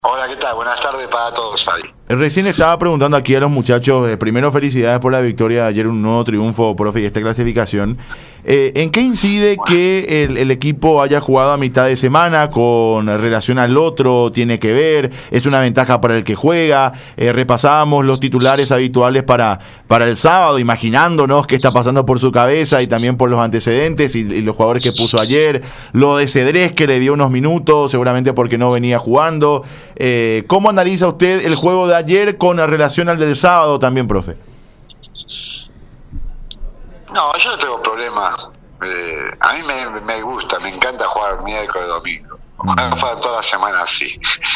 Hola, ¿qué tal? Buenas tardes para todos ahí. Recién estaba preguntando aquí a los muchachos, primero felicidades por la victoria de ayer, un nuevo triunfo, profe, y esta clasificación. ¿En qué incide que el equipo haya jugado a mitad de semana con relación al otro? ¿Tiene que ver? ¿Es una ventaja para el que juega? Repasábamos los titulares habituales para el sábado, imaginándonos qué está pasando por su cabeza y también por los antecedentes y los jugadores que puso ayer. Lo de Cedrés, que le dio unos minutos, seguramente porque no venía jugando. ¿Cómo analiza usted el juego de ayer con relación al del sábado también, profe? No, yo no tengo problema. A mí me gusta, me encanta jugar miércoles, domingo. Ojalá fuera toda la semana así.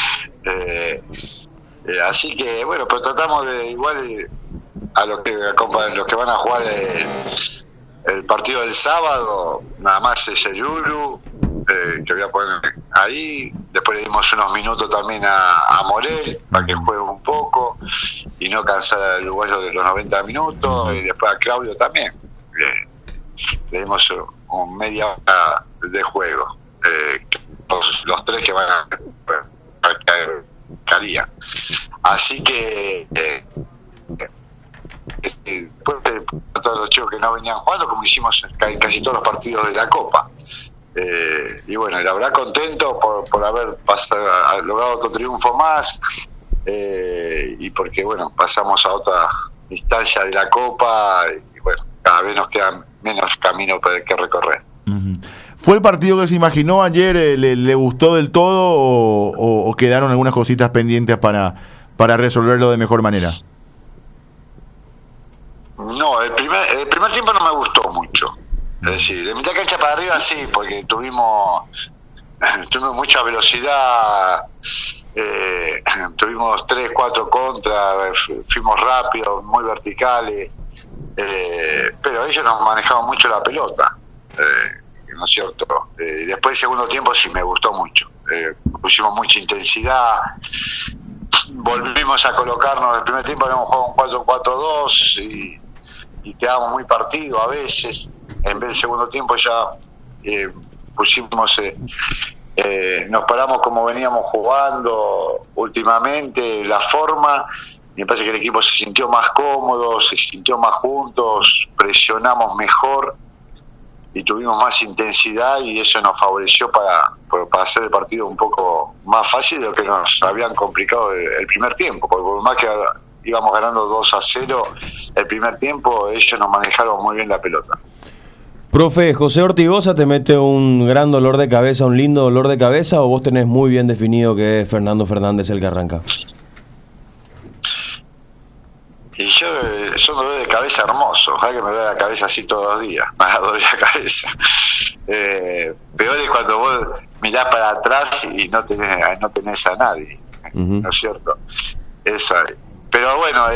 Así que, bueno, pero tratamos de igual a los que van a jugar el partido del sábado, nada más es el Uru, que voy a poner ahí. Después le dimos unos minutos también a Morel para que juegue un poco y no cansar al uruguayo de los 90 minutos, y después a Claudio también. Le dimos media hora de juego, los tres que van a caería. Así que después de todos los chicos que no venían jugando, como hicimos en casi todos los partidos de la Copa, y bueno, la verdad contento por haber logrado otro triunfo más, y porque bueno, pasamos a otra instancia de la Copa y bueno, cada vez nos queda menos camino que recorrer. ¿Fue el partido que se imaginó ayer? ¿Le gustó del todo o quedaron algunas cositas pendientes para resolverlo de mejor manera? No, el primer tiempo no me gustó mucho. Es decir, de mitad cancha para arriba sí, porque tuvimos mucha velocidad, tuvimos 3, 4 contras, fuimos rápidos, muy verticales, pero ellos nos manejaban mucho la pelota, ¿no es cierto? Después del segundo tiempo sí me gustó mucho, pusimos mucha intensidad, volvimos a colocarnos. El primer tiempo habíamos jugado un 4-4-2 y quedábamos muy partidos a veces. En vez del segundo tiempo ya pusimos, nos paramos como veníamos jugando últimamente, la forma. Me parece que el equipo se sintió más cómodo, se sintió más juntos, presionamos mejor y tuvimos más intensidad, y eso nos favoreció para hacer el partido un poco más fácil de lo que nos habían complicado el primer tiempo, porque por más que íbamos ganando 2-0 el primer tiempo, ellos nos manejaron muy bien la pelota. Profe, ¿José Ortigosa te mete un gran dolor de cabeza, un lindo dolor de cabeza, o vos tenés muy bien definido que es Fernando Fernández el que arranca? Y yo, son dolores de cabeza hermosos, ojalá que me duele la cabeza así todos los días, me da dolor la cabeza. Peor es cuando vos mirás para atrás y no tenés a nadie, ¿no es cierto? Eso. Pero bueno,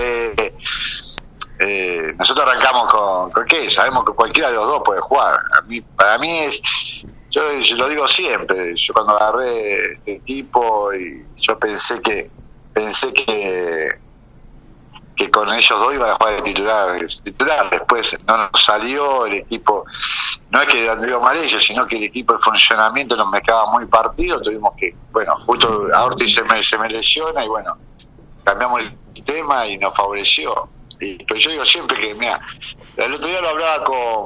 nosotros arrancamos con qué, sabemos que cualquiera de los dos puede jugar. Para mí es, yo lo digo siempre, yo cuando agarré este equipo y yo pensé que con ellos dos iban a jugar de titular, después no nos salió el equipo. No es que anduvo mal ellos, sino que el equipo de funcionamiento nos mezclaba muy partido. Tuvimis que, bueno, justo a Ortiz se me lesiona y bueno, cambiamos el sistema y nos favoreció. Pero yo digo siempre que, mira, el otro día lo hablaba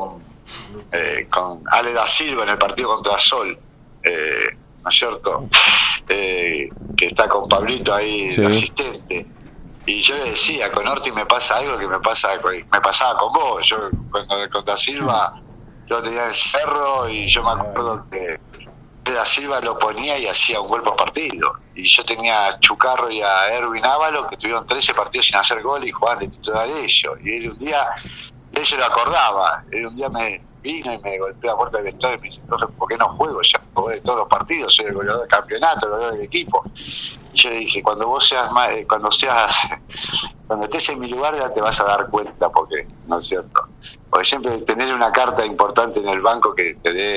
con Ale da Silva en el partido contra Sol, ¿no es cierto? Que está con Pablito ahí, sí, el asistente. Y yo le decía, con Ortiz me pasa algo que me pasaba con vos. Yo con Da Silva, yo tenía el cerro y yo me acuerdo que Da Silva lo ponía y hacía un gol por partido. Y yo tenía a Chucarro y a Erwin Ávalo, que tuvieron 13 partidos sin hacer gol y jugaban de titular ellos. Y él un día, él se lo acordaba, él un día me vino y me golpeó la puerta del vestuario y me dice, entonces, ¿por qué no juego? Ya jugué de todos los partidos, soy el goleador del campeonato, el goleador del equipo. Y yo le dije, cuando estés en mi lugar ya te vas a dar cuenta, porque no es cierto. Porque siempre tener una carta importante en el banco que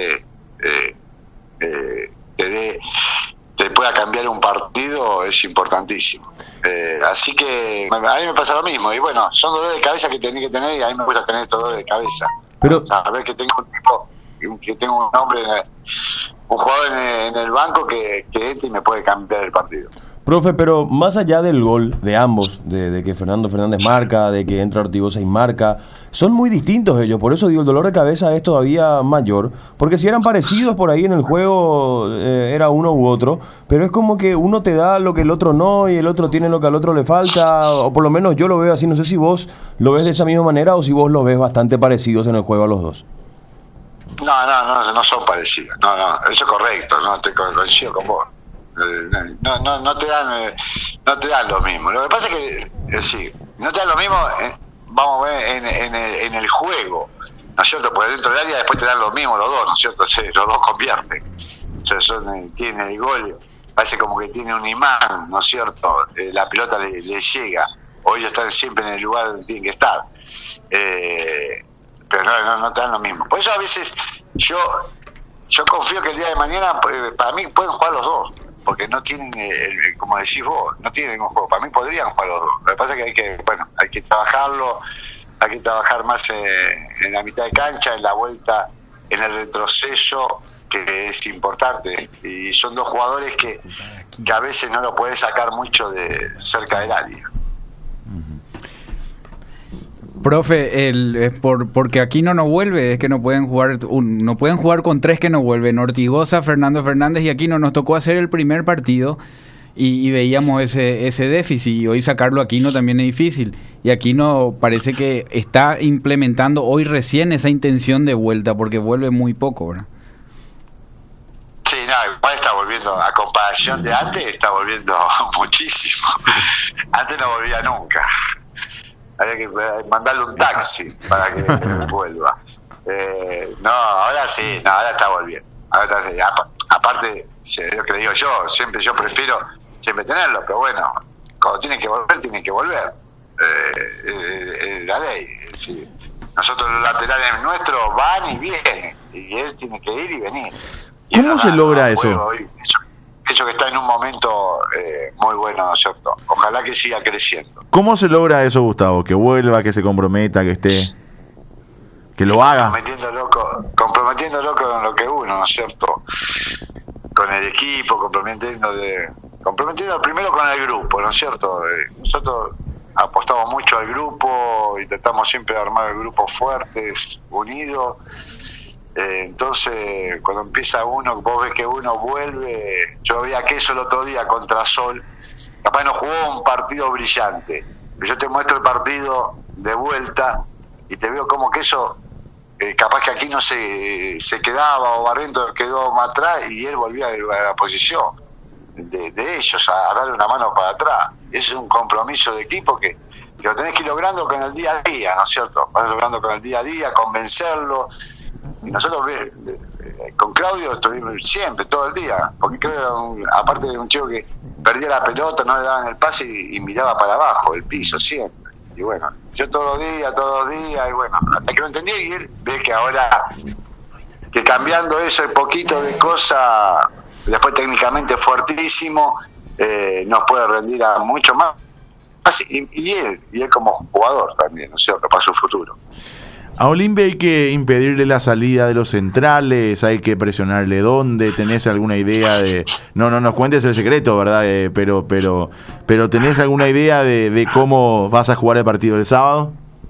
te pueda cambiar un partido es importantísimo. Así que a mí me pasa lo mismo. Y bueno, son dolores de cabeza que tenés que tener, y a mí me gusta tener estos dolores de cabeza. Pero saber que tengo un tipo, que tengo un hombre, un jugador en el banco que entre y me puede cambiar el partido. Profe, pero más allá del gol de ambos, de que Fernando Fernández marca, de que entra Ortigosa y marca, son muy distintos ellos, por eso digo, el dolor de cabeza es todavía mayor, porque si eran parecidos por ahí en el juego, era uno u otro, pero es como que uno te da lo que el otro no, y el otro tiene lo que al otro le falta, o por lo menos yo lo veo así, no sé si vos lo ves de esa misma manera o si vos los ves bastante parecidos en el juego a los dos. No son parecidos, no, eso es correcto, no te coincido con vos. No te dan lo mismo. Lo que pasa es que sí, no te dan lo mismo, vamos a ver, en el juego, ¿no es cierto? Porque dentro del área después te dan lo mismo los dos, ¿no es cierto? Sí, los dos convierten. O sea, tiene el gol, parece como que tiene un imán, ¿no es cierto? La pelota le llega, o ellos están siempre en el lugar donde tienen que estar. Pero no te dan lo mismo. Por eso a veces yo confío que el día de mañana, para mí pueden jugar los dos, porque no tienen, como decís vos, no tienen un juego. Para mí podrían jugar los dos. Lo que pasa es que hay que trabajarlo, hay que trabajar más en la mitad de cancha, en la vuelta, en el retroceso, que es importante. Y son dos jugadores que a veces no lo puedes sacar mucho de cerca del área. Profe, porque Aquino no vuelve, es que no pueden jugar con tres que no vuelven, Ortigosa, Fernando Fernández y Aquino. Nos tocó hacer el primer partido y veíamos ese déficit, y hoy sacarlo a Aquino también es difícil, y Aquino parece que está implementando hoy recién esa intención de vuelta, porque vuelve muy poco, ¿verdad? Sí, igual está volviendo, a comparación de antes, está volviendo muchísimo. Antes no volvía nunca. Había que mandarle un taxi para que vuelva. Ahora sí, ahora está volviendo. Aparte, lo que le digo yo prefiero siempre tenerlo, pero bueno, cuando tiene que volver. La ley. Sí. Nosotros los laterales nuestros van y vienen, y él tiene que ir y venir. Y ¿cómo se logra eso? Eso que está en un momento muy bueno, ¿no es cierto? Ojalá que siga creciendo. ¿Cómo se logra eso, Gustavo? Que vuelva, que se comprometa, que esté, que lo haga. Comprometiéndolo con lo que uno, ¿no es cierto? Con el equipo, comprometiendo primero con el grupo, ¿no es cierto? Nosotros apostamos mucho al grupo y tratamos siempre de armar el grupo fuertes, unidos. Entonces, cuando empieza uno, vos ves que uno vuelve. Yo veía que eso el otro día contra Sol, capaz no jugó un partido brillante, pero yo te muestro el partido de vuelta y te veo como que eso, capaz que aquí no se quedaba, o Barrientos quedó más atrás y él volvía a la posición de ellos, a darle una mano para atrás. Ese es un compromiso de equipo que lo tenés que ir logrando con el día a día, ¿no es cierto? Vas logrando con el día a día, convencerlo. Y nosotros con Claudio estuvimos siempre, todo el día, porque creo, aparte de un chico que perdía la pelota, no le daban el pase y miraba para abajo, el piso, siempre. Y bueno, yo todos los días, y bueno, hasta que lo entendí, y él ve que ahora, que cambiando eso, el poquito de cosa, después técnicamente fuertísimo, nos puede rendir a mucho más. Y él como jugador también, ¿no es cierto?, para su futuro. A Olimpia hay que impedirle la salida de los centrales, hay que presionarle dónde, ¿tenés alguna idea de...? No nos cuentes el secreto, ¿verdad? Pero ¿tenés alguna idea de cómo vas a jugar el partido del sábado?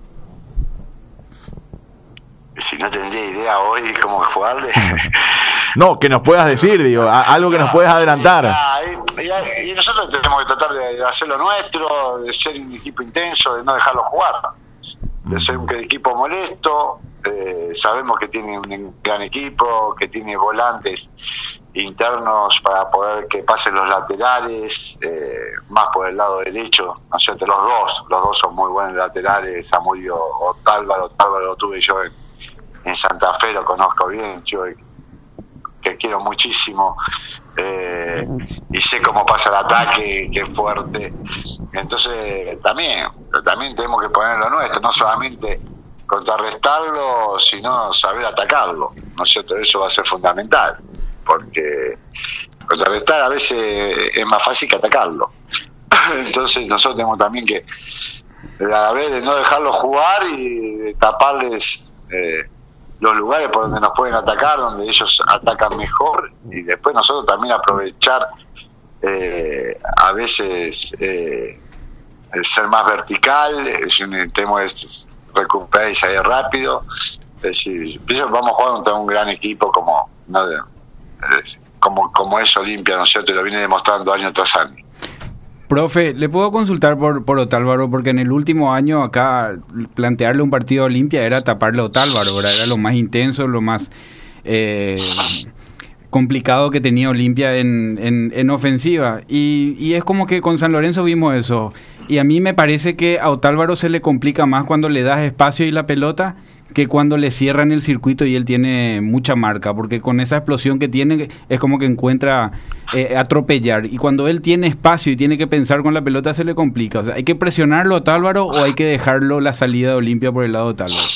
Si no tendría idea hoy cómo jugarle... No, que nos puedas decir, digo, algo que nos puedas adelantar. Y nosotros tenemos que tratar de hacer lo nuestro, de ser un equipo intenso, de no dejarlo jugar. De ser un equipo molesto. Sabemos que tiene un gran equipo, que tiene volantes internos para poder que pasen los laterales, más por el lado derecho, ¿no es cierto? Los dos son muy buenos laterales. Zamudio o Tálvaro lo tuve yo en Santa Fe, lo conozco bien, yo que quiero muchísimo, y sé cómo pasa el ataque, que es fuerte. Entonces también tenemos que poner lo nuestro, no solamente contrarrestarlo, sino saber atacarlo, ¿no es cierto? Eso va a ser fundamental, porque contrarrestar a veces es más fácil que atacarlo. Entonces nosotros tenemos también que, a la vez de no dejarlo jugar y de taparles los lugares por donde nos pueden atacar, donde ellos atacan mejor, y después nosotros también aprovechar a veces ser más vertical, tenemos que recuperar y salir rápido. Es decir, vamos a jugar contra un gran equipo como es Olimpia, ¿no es cierto? Y lo viene demostrando año tras año. Profe, ¿le puedo consultar por Otálvaro? Porque en el último año acá plantearle un partido a Olimpia era taparle a Otálvaro, ¿verdad? Era lo más intenso, lo más complicado que tenía Olimpia en ofensiva. Y es como que con San Lorenzo vimos eso. Y a mí me parece que a Otálvaro se le complica más cuando le das espacio y la pelota que cuando le cierran el circuito y él tiene mucha marca, porque con esa explosión que tiene es como que encuentra atropellar, y cuando él tiene espacio y tiene que pensar con la pelota se le complica. O sea, ¿hay que presionarlo a Otálvaro o hay que dejarlo la salida de Olimpia por el lado de Otálvaro?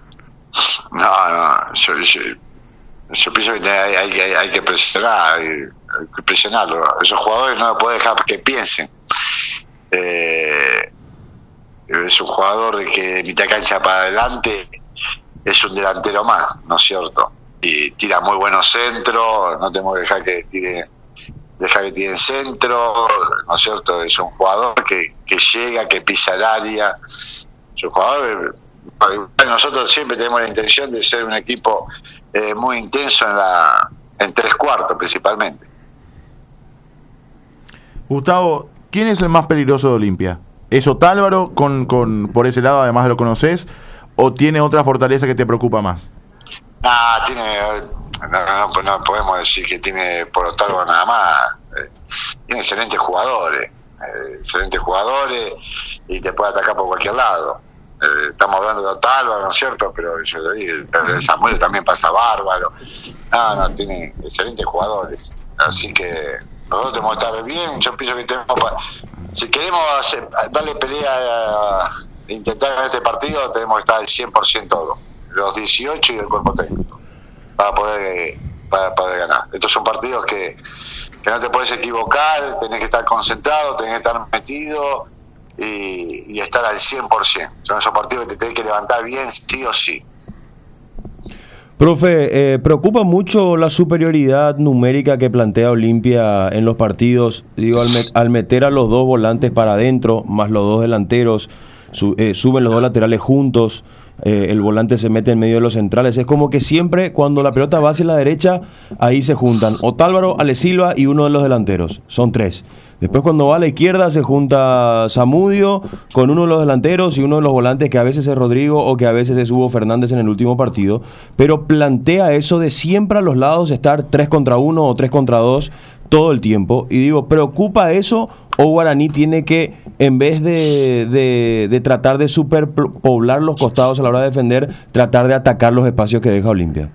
No, yo pienso que hay que presionarlo. Esos jugadores no puede dejar que piensen. Es un jugador que de mitad cancha para adelante es un delantero más, ¿no es cierto? Y tira muy buenos centros, no tenemos que dejar que tire en centro, ¿no es cierto? Es un jugador que llega, que pisa el área. Es un jugador, nosotros siempre tenemos la intención de ser un equipo muy intenso en tres cuartos principalmente. Gustavo, ¿quién es el más peligroso de Olimpia? ¿Es Otálvaro por ese lado, además de lo conoces, o tiene otra fortaleza que te preocupa más? No podemos decir que tiene por Otálvaro nada más. Tiene excelentes jugadores y te puede atacar por cualquier lado. Estamos hablando de Otálvaro, ¿no es cierto? Pero yo le digo, Samuel también pasa bárbaro. Tiene excelentes jugadores. Así que nosotros tenemos que estar bien. Yo pienso que si queremos darle pelea intentar ganar este partido, tenemos que estar al 100% todos, los 18 y el cuerpo técnico, para poder ganar. Estos son partidos que no te puedes equivocar, tenés que estar concentrado, tenés que estar metido y estar al 100%. Son esos partidos que te tenés que levantar bien, sí o sí. Profe, preocupa mucho la superioridad numérica que plantea Olimpia en los partidos. Digo, al meter a los dos volantes para adentro, más los dos delanteros, suben los dos laterales juntos, el volante se mete en medio de los centrales. Es como que siempre cuando la pelota va hacia la derecha, ahí se juntan Otálvaro, Ale Silva y uno de los delanteros. Son tres. Después cuando va a la izquierda se junta Zamudio con uno de los delanteros y uno de los volantes, que a veces es Rodrigo o que a veces es Hugo Fernández en el último partido, pero plantea eso de siempre a los lados estar 3 contra 1 o 3 contra 2 todo el tiempo. Y digo, ¿preocupa eso o Guaraní tiene que, en vez de tratar de superpoblar los costados a la hora de defender, tratar de atacar los espacios que deja Olimpia?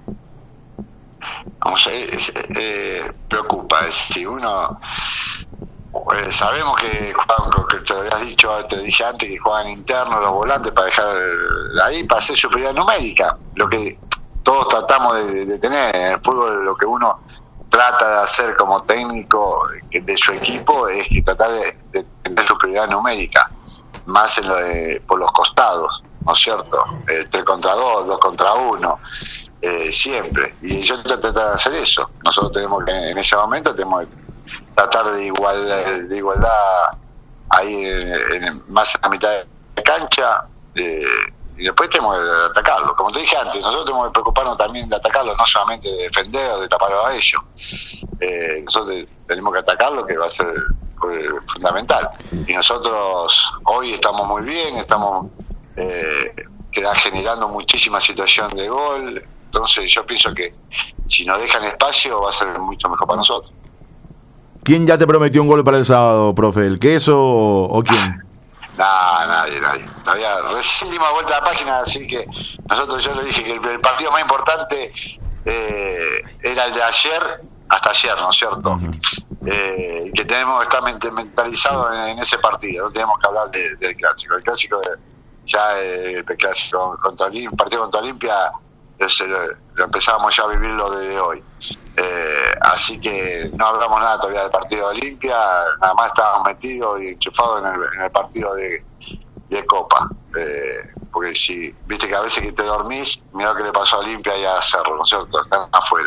Preocupa, si uno sabemos que te lo habías dicho, te dije antes, que juegan internos los volantes para dejar ahí, para hacer superioridad numérica, lo que todos tratamos de tener en el fútbol. Lo que uno trata de hacer como técnico de su equipo es que tratar de tener superioridad numérica, más por los costados, ¿no es cierto? 3 contra 2, 2 contra 1, siempre. Y yo trato de hacer eso. Nosotros tenemos que, en ese momento, tenemos que tratar de igualdad ahí más en la mitad de la cancha, y después tenemos que atacarlo. Como te dije antes, nosotros tenemos que preocuparnos también de atacarlo, no solamente de defender o de taparlo a ellos. Nosotros tenemos que atacarlo, que va a ser fundamental. Y nosotros hoy estamos muy bien, estamos generando muchísima situación de gol. Entonces yo pienso que si nos dejan espacio va a ser mucho mejor para nosotros. ¿Quién ya te prometió un gol para el sábado, profe? ¿El Queso o quién? Nadie. Todavía recién dimos vuelta a la página, así que yo le dije que el partido más importante era el de ayer, hasta ayer, ¿no es cierto? Uh-huh. Que tenemos que estar mentalizados en ese partido, no tenemos que hablar del clásico. El clásico, ya el clásico partido contra Olimpia, lo empezábamos ya a vivirlo desde hoy. Así que no hablamos nada todavía del partido de Olimpia, nada más estábamos metidos y enchufados en el partido de Copa. Porque si viste que a veces que te dormís, mirá lo que le pasó a Olimpia y a Cerro, ¿no es cierto? Están afuera hoy.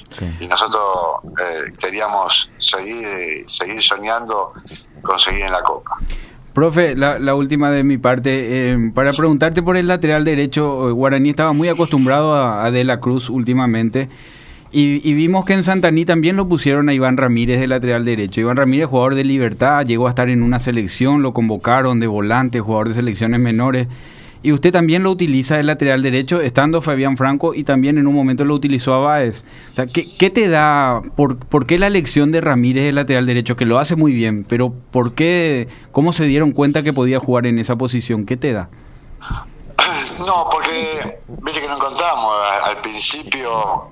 Sí. Y nosotros queríamos seguir soñando con seguir en la Copa. Profe, la última de mi parte, para preguntarte por el lateral derecho. Guaraní estaba muy acostumbrado a De la Cruz últimamente, y vimos que en Santaní también lo pusieron a Iván Ramírez de lateral derecho. Iván Ramírez, jugador de Libertad, llegó a estar en una selección, lo convocaron de volante, jugador de selecciones menores, y usted también lo utiliza de lateral derecho, estando Fabián Franco, y también en un momento lo utilizó a Báez. O sea, ¿qué te da? ¿Por qué la elección de Ramírez de lateral derecho, que lo hace muy bien, pero por qué, cómo se dieron cuenta que podía jugar en esa posición? ¿Qué te da? No, porque viste que no encontramos al principio,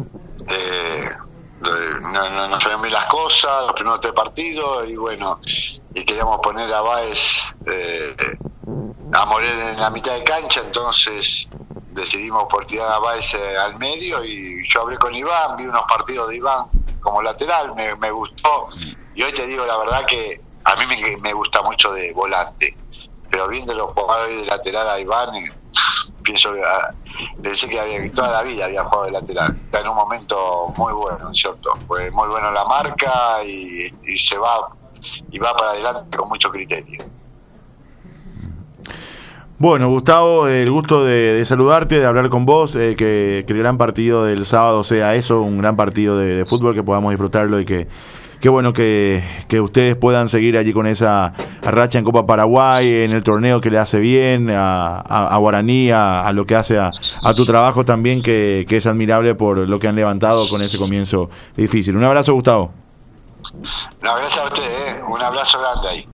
no salieron bien las cosas, los primeros 3 partidos, y bueno, y queríamos poner a Báez a Morel en la mitad de cancha, entonces decidimos por tirar a Báez al medio, y yo hablé con Iván, vi unos partidos de Iván como lateral, me gustó, y hoy te digo la verdad que a mí me gusta mucho de volante, pero viéndolo jugar hoy de lateral a Iván, pienso que pensé que toda la vida había jugado de lateral. Está en un momento muy bueno, ¿cierto? Pues muy bueno la marca, y se va para adelante con mucho criterio. Bueno, Gustavo, el gusto de saludarte, de hablar con vos, que el gran partido del sábado sea eso, un gran partido de fútbol, que podamos disfrutarlo, y que bueno que ustedes puedan seguir allí con esa racha en Copa Paraguay, en el torneo que le hace bien a Guaraní, a lo que hace a tu trabajo también, que es admirable por lo que han levantado con ese comienzo difícil. Un abrazo, Gustavo. No, gracias a ustedes, un abrazo grande ahí.